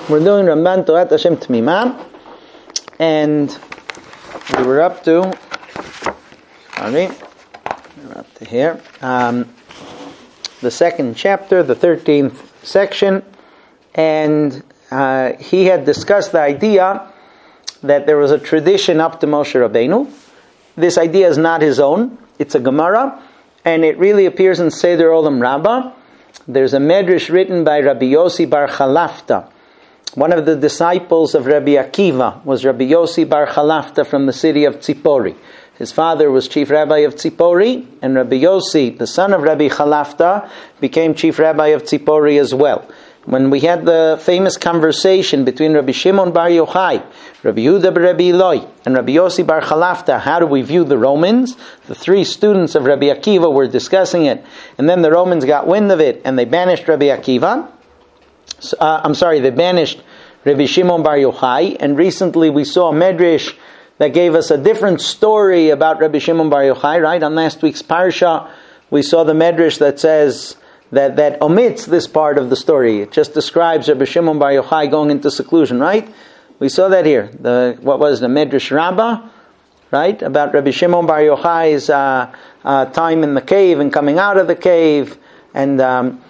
We're doing Ramban Torat Hashem Tmimah, and we were up to, here, the second chapter, the 13th section, and he had discussed the idea that there was a tradition up to Moshe Rabbeinu. This idea is not his own, it's a Gemara, and it really appears in Seder Olam Rabbah. There's a medrash written by Rabbi Yossi Bar Chalafta. One of the disciples of Rabbi Akiva was Rabbi Yossi Bar Chalafta from the city of Tzipori. His father was chief rabbi of Tzipori, and Rabbi Yossi, the son of Rabbi Chalafta, became chief rabbi of Tzipori as well. When we had the famous conversation between Rabbi Shimon Bar Yochai, Rabbi Yehuda bar Rabbi Eloi, and Rabbi Yossi Bar Chalafta, how do we view the Romans? The three students of Rabbi Akiva were discussing it, and then the Romans got wind of it, and they banished Rabbi Akiva. They banished Rabbi Shimon Bar Yochai, and recently we saw a medrash that gave us a different story about Rabbi Shimon Bar Yochai, right? On last week's parsha, we saw the medrash that says, that omits this part of the story. It just describes Rabbi Shimon Bar Yochai going into seclusion, right? We saw that here. The Medrash Rabbah, right? About Rabbi Shimon Bar Yochai's time in the cave and coming out of the cave, and the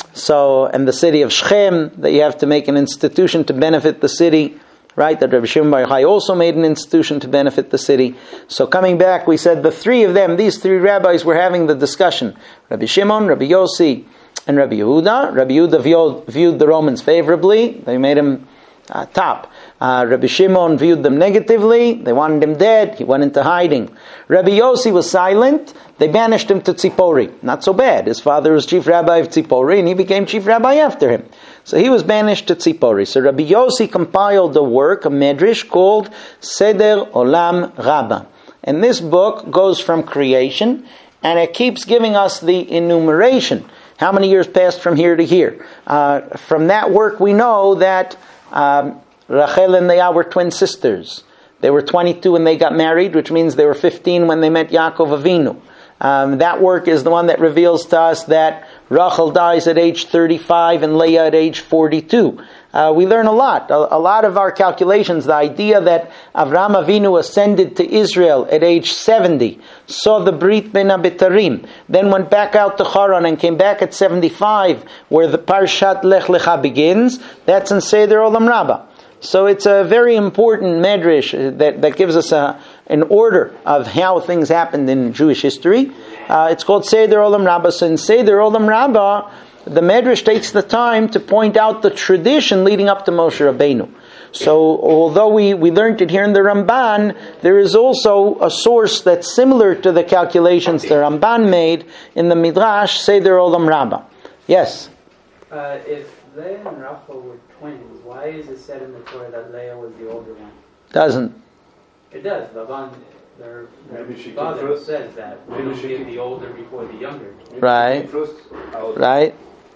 city of Shechem, that you have to make an institution to benefit the city, right? That Rabbi Shimon Bar Yochai also made an institution to benefit the city. So coming back, we said the three of them, these three rabbis, were having the discussion. Rabbi Shimon, Rabbi Yossi, and Rabbi Yehuda. Rabbi Yehuda viewed the Romans favorably. They made him top. Rabbi Shimon viewed them negatively. They wanted him dead. He went into hiding. Rabbi Yossi was silent. They banished him to Tzipori. Not so bad. His father was chief rabbi of Tzipori, and he became chief rabbi after him. So he was banished to Tzipori. So Rabbi Yossi compiled a work, a medrash, called Seder Olam Rabbah. And this book goes from creation, and it keeps giving us the enumeration. How many years passed from here to here? From that work we know that Rachel and Leah were twin sisters. They were 22 when they got married, which means they were 15 when they met Yaakov Avinu. That work is the one that reveals to us that Rachel dies at age 35 and Leah at age 42. We learn a lot. A lot of our calculations, the idea that Avraham Avinu ascended to Israel at age 70, saw the Brit Ben Abitarim, then went back out to Haran and came back at 75, where the Parshat Lech Lecha begins, that's in Seder Olam Rabbah. So it's a very important medrash that gives us an order of how things happened in Jewish history. It's called Seder Olam Rabbah. So in Seder Olam Rabbah, the medrash takes the time to point out the tradition leading up to Moshe Rabbeinu. So although we learned it here in the Ramban, there is also a source that's similar to the calculations the Ramban made in the Midrash Seder Olam Rabbah. Yes? If Leah and Rachel were twins, why is it said in the Torah that Leah was the older one? Doesn't. It does. Their father says that. Maybe she give the older before the younger. Right. Right.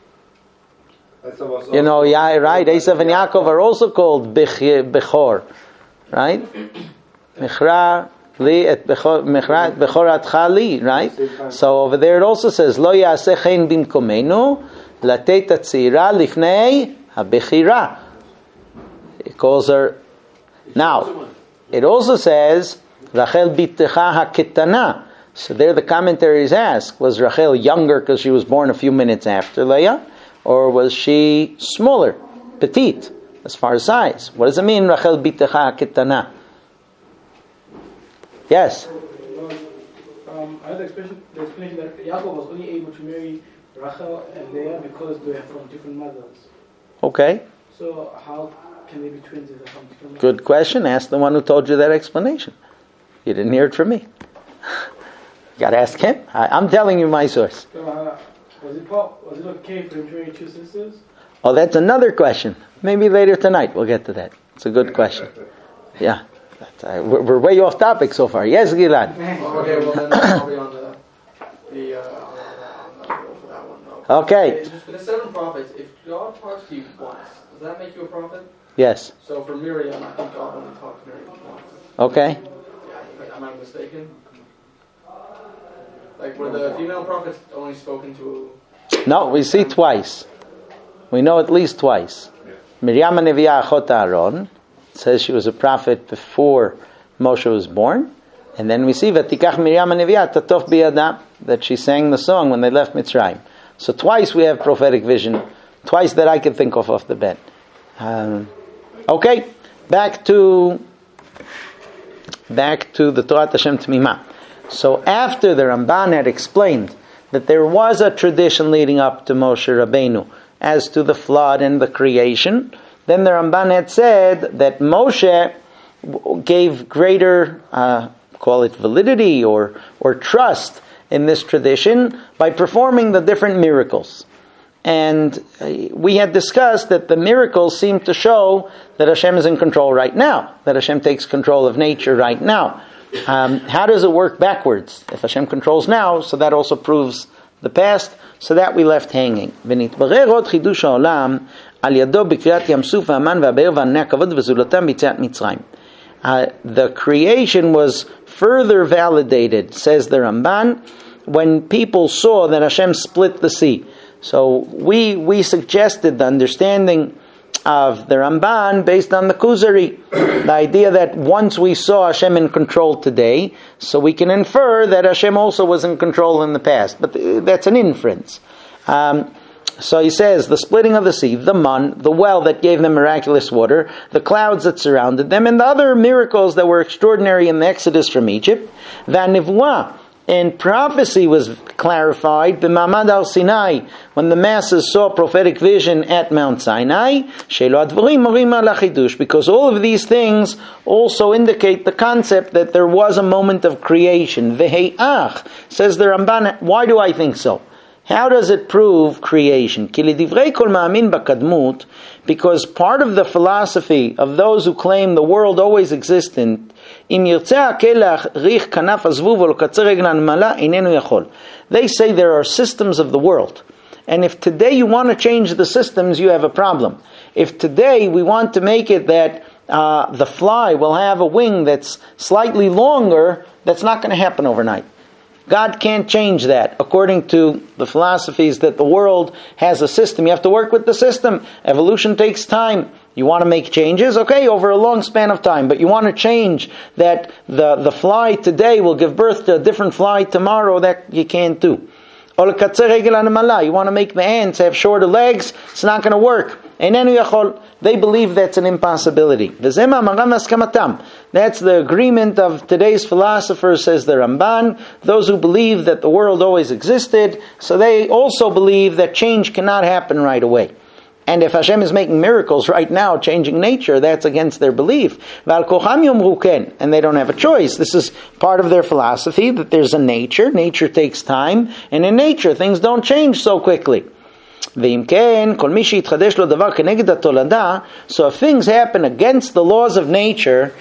You know, yeah, right. Esav and Yaakov are also called Bechor, right? Mechra li et Bechoratcha li, right? So over there it also says Lo yaseh chen bimkomenu latet hatzira lifnei habechira. It calls her. Now, it also says Rachel bittecha haketana. So there the commentaries ask, was Rachel younger because she was born a few minutes after Leah? Or was she smaller, petite, as far as size? What does it mean, Rachel bittecha ketana? Yes? I had the explanation that Yaakov was only able to marry Rachel and Leah because they are from different mothers. Okay. So how can they be twins if they're from different mothers? Good question. Ask the one who told you that explanation. You didn't hear it from me. You got to ask him. I'm telling you my source. Was it okay for him to marry two sisters? Oh, that's another question. Maybe later tonight we'll get to that. It's a good question. Yeah. We're way off topic so far. Yes, Gilad? Okay, well then I'll be on the for that one though. Okay. For the 7 prophets, if God talks to you once, does that make you a prophet? Yes. So for Miriam, I think God only talked to Miriam once. Okay. Yeah, am I mistaken? Like, were the female prophets only spoken to? No, we see twice. We know at least twice. Miriam HaNeviah Achot Aaron, says she was a prophet before Moshe was born. And then we see Vatikach Miriam HaNeviah Tatof Biyada, that she sang the song when they left Mitzrayim. So twice we have prophetic vision, twice that I can think of off the bat. Okay, back to the Torah Hashem Tmimah. So after the Ramban had explained that there was a tradition leading up to Moshe Rabbeinu as to the flood and the creation, then the Ramban had said that Moshe gave greater, call it validity or trust in this tradition by performing the different miracles. And we had discussed that the miracles seem to show that Hashem is in control right now, that Hashem takes control of nature right now. How does it work backwards? If Hashem controls now, so that also proves the past, so that we left hanging. The creation was further validated, says the Ramban, when people saw that Hashem split the sea. So we suggested the understanding of the Ramban based on the Kuzari, the idea that once we saw Hashem in control today, so we can infer that Hashem also was in control in the past. But that's an inference. So he says, the splitting of the sea, the man, the well that gave them miraculous water, the clouds that surrounded them, and the other miracles that were extraordinary in the Exodus from Egypt, Vanivua, and prophecy was clarified b'Mamad al Sinai, when the masses saw prophetic vision at Mount Sinai, because all of these things also indicate the concept that there was a moment of creation. V'heiach, says the Ramban, why do I think so? How does it prove creation? Because part of the philosophy of those who claim the world always existed, they say there are systems of the world. And if today you want to change the systems, you have a problem. If today we want to make it that the fly will have a wing that's slightly longer, that's not going to happen overnight. God can't change that. According to the philosophies that the world has a system, you have to work with the system. Evolution takes time. You want to make changes? Okay, over a long span of time. But you want to change that the fly today will give birth to a different fly tomorrow, that you can't do. You want to make the ants have shorter legs? It's not going to work. They believe that's an impossibility. That's the agreement of today's philosophers, says the Ramban. Those who believe that the world always existed, so they also believe that change cannot happen right away. And if Hashem is making miracles right now, changing nature, that's against their belief. And they don't have a choice. This is part of their philosophy, that there's a nature. Nature takes time. And in nature, things don't change so quickly. So if things happen against the laws of nature,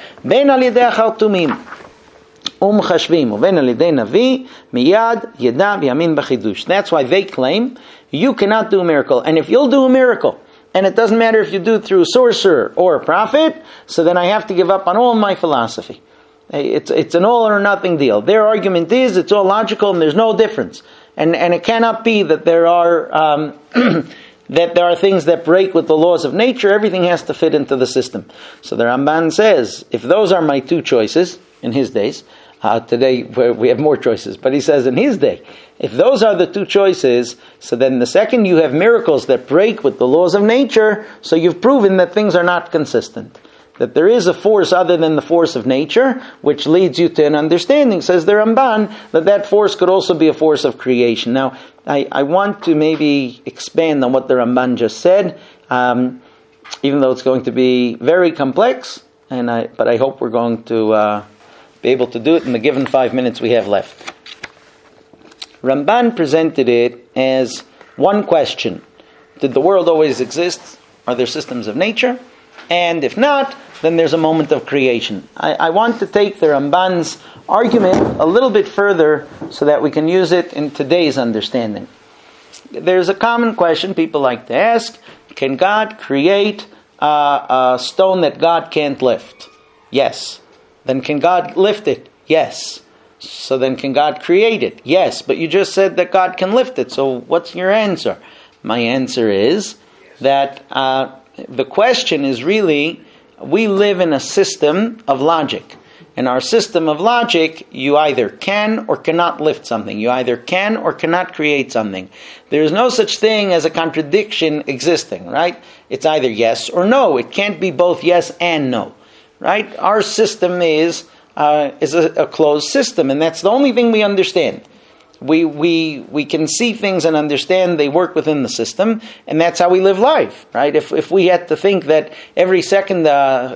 that's why they claim you cannot do a miracle. And if you'll do a miracle, and it doesn't matter if you do it through a sorcerer or a prophet, so then I have to give up on all my philosophy. It's an all or nothing deal. Their argument is it's all logical and there's no difference. And it cannot be that there are that there are things that break with the laws of nature. Everything has to fit into the system. So the Ramban says, if those are my two choices in his days, today we have more choices, but he says in his day, if those are the two choices, so then the second you have miracles that break with the laws of nature, so you've proven that things are not consistent. That there is a force other than the force of nature, which leads you to an understanding, says the Ramban, that force could also be a force of creation. Now, I want to maybe expand on what the Ramban just said, even though it's going to be very complex, but I hope we're going to be able to do it in the given 5 minutes we have left. Ramban presented it as one question. Did the world always exist? Are there systems of nature? And if not, then there's a moment of creation. I want to take the Ramban's argument a little bit further so that we can use it in today's understanding. There's a common question people like to ask: can God create a stone that God can't lift? Yes. Then can God lift it? Yes. So then can God create it? Yes. But you just said that God can lift it. So what's your answer? My answer is that the question is really, we live in a system of logic. In our system of logic, you either can or cannot lift something. You either can or cannot create something. There is no such thing as a contradiction existing, right? It's either yes or no. It can't be both yes and no, right? Our system is a closed system, and that's the only thing we understand. We can see things and understand they work within the system, and that's how we live life, right? If we had to think that every second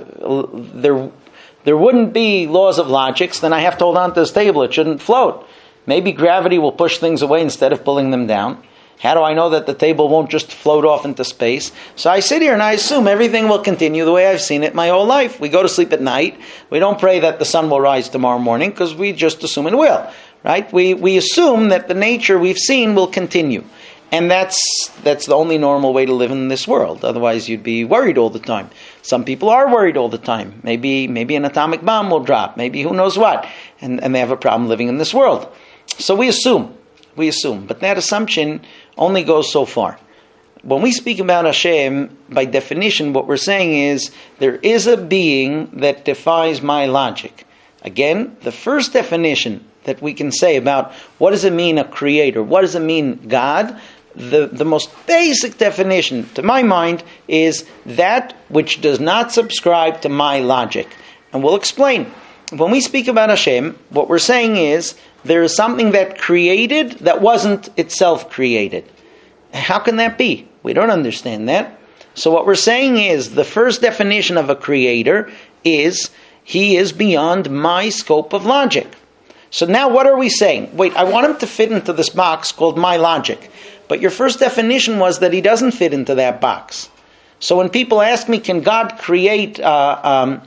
there wouldn't be laws of logics, then I have to hold on to this table. It shouldn't float. Maybe gravity will push things away instead of pulling them down. How do I know that the table won't just float off into space? So I sit here and I assume everything will continue the way I've seen it my whole life. We go to sleep at night. We don't pray that the sun will rise tomorrow morning because we just assume it will. Right? We assume that the nature we've seen will continue. And that's the only normal way to live in this world. Otherwise, you'd be worried all the time. Some people are worried all the time. Maybe an atomic bomb will drop. Maybe who knows what. And they have a problem living in this world. So we assume. But that assumption only goes so far. When we speak about Hashem, by definition, what we're saying is there is a being that defies my logic. Again, the first definition that we can say about what does it mean a creator, what does it mean God, the most basic definition, to my mind, is that which does not subscribe to my logic. And we'll explain. When we speak about Hashem, what we're saying is there is something that created that wasn't itself created. How can that be? We don't understand that. So what we're saying is the first definition of a creator is he is beyond my scope of logic. So now what are we saying? Wait, I want him to fit into this box called my logic. But your first definition was that he doesn't fit into that box. So when people ask me, can God create a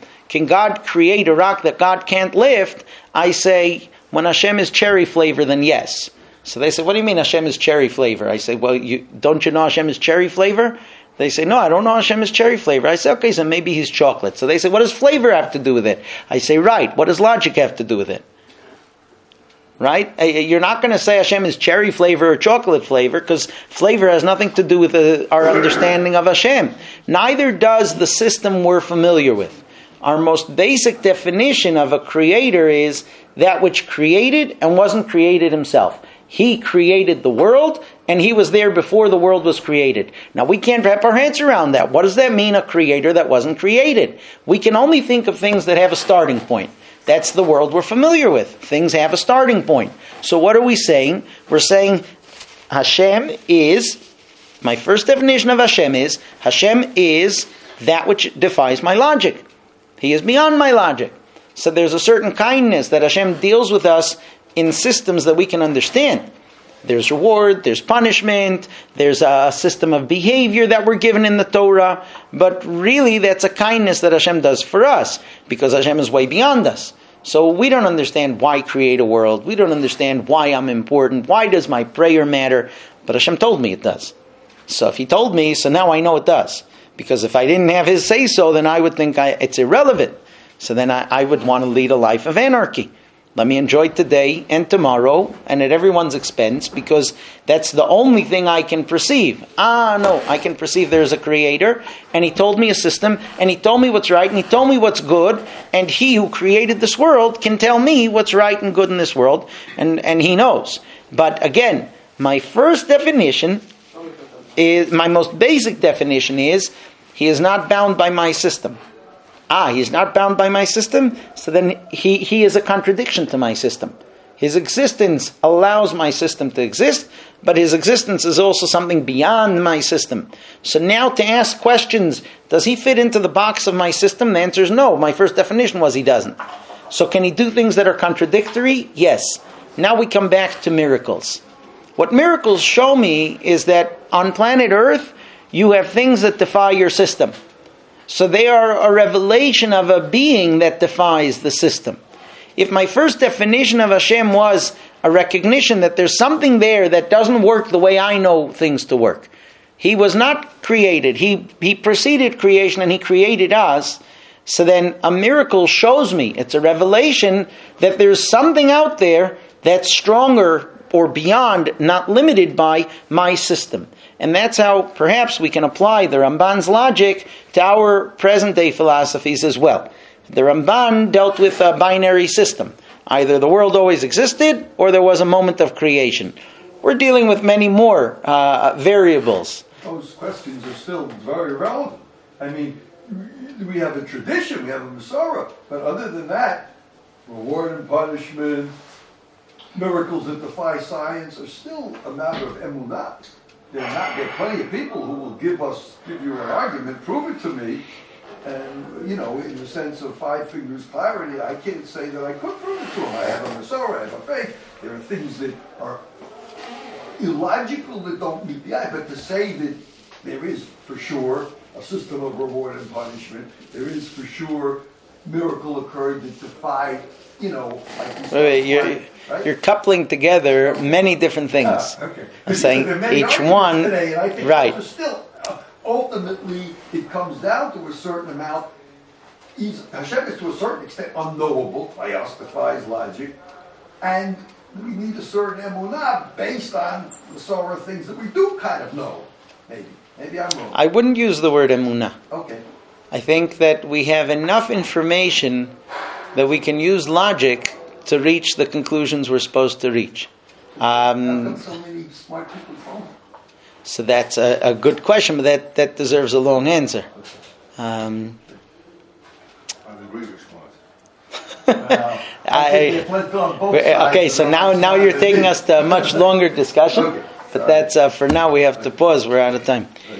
rock that God can't lift? I say, when Hashem is cherry flavor, then yes. So they say, what do you mean Hashem is cherry flavor? I say, well, don't you know Hashem is cherry flavor? They say, no, I don't know Hashem is cherry flavor. I say, okay, so maybe he's chocolate. So they say, what does flavor have to do with it? I say, right, what does logic have to do with it? Right? You're not going to say Hashem is cherry flavor or chocolate flavor because flavor has nothing to do with our understanding of Hashem. Neither does the system we're familiar with. Our most basic definition of a creator is that which created and wasn't created himself. He created the world and he was there before the world was created. Now we can't wrap our heads around that. What does that mean, a creator that wasn't created? We can only think of things that have a starting point. That's the world we're familiar with. Things have a starting point. So what are we saying? We're saying Hashem is, my first definition of Hashem is that which defies my logic. He is beyond my logic. So there's a certain kindness that Hashem deals with us in systems that we can understand. There's reward, there's punishment, there's a system of behavior that we're given in the Torah, but really that's a kindness that Hashem does for us, because Hashem is way beyond us. So we don't understand why create a world, we don't understand why I'm important, why does my prayer matter, but Hashem told me it does. So if He told me, so now I know it does. Because if I didn't have His say-so, then I would think it's irrelevant. So then I would want to lead a life of anarchy. Let me enjoy today and tomorrow and at everyone's expense, because that's the only thing I can perceive. No, I can perceive there's a creator and He told me a system and He told me what's right and He told me what's good, and He who created this world can tell me what's right and good in this world, and He knows. But again, my first definition is, my most basic definition is, He is not bound by my system. He's not bound by my system, so then he is a contradiction to my system. His existence allows my system to exist, but His existence is also something beyond my system. So now to ask questions, does He fit into the box of my system? The answer is no. My first definition was He doesn't. So can He do things that are contradictory? Yes. Now we come back to miracles. What miracles show me is that on planet Earth, you have things that defy your system. So they are a revelation of a being that defies the system. If my first definition of Hashem was a recognition that there's something there that doesn't work the way I know things to work. He was not created. He preceded creation and He created us. So then a miracle shows me, it's a revelation that there's something out there that's stronger or beyond, not limited by my system. And that's how perhaps we can apply the Ramban's logic to our present-day philosophies as well. The Ramban dealt with a binary system. Either the world always existed, or there was a moment of creation. We're dealing with many more variables. Those questions are still very relevant. I mean, we have a tradition, we have a Masorah, but other than that, reward and punishment, miracles that defy science are still a matter of emunah. There are plenty of people who will give you an argument, prove it to me, and, in the sense of five fingers clarity, I can't say that I could prove it to them. I have a Masorah, I have a faith. There are things that are illogical that don't meet the eye, but to say that there is for sure a system of reward and punishment, there is for sure miracle occurred that defied, you're coupling together many different things. Okay. I'm saying each one, today, and I think right. Still, ultimately, it comes down to a certain amount. Hashem is to a certain extent unknowable by us, defies logic, and we need a certain emunah based on the sort of things that we do kind of know. Maybe I'm wrong. I wouldn't use the word emunah. Okay. I think that we have enough information that we can use logic to reach the conclusions we're supposed to reach. How come so many smart people don't? So that's a good question, but that deserves a long answer. I agree with smart. Okay, so now you're taking us to a much longer discussion, but that's for now we have to pause. We're out of time.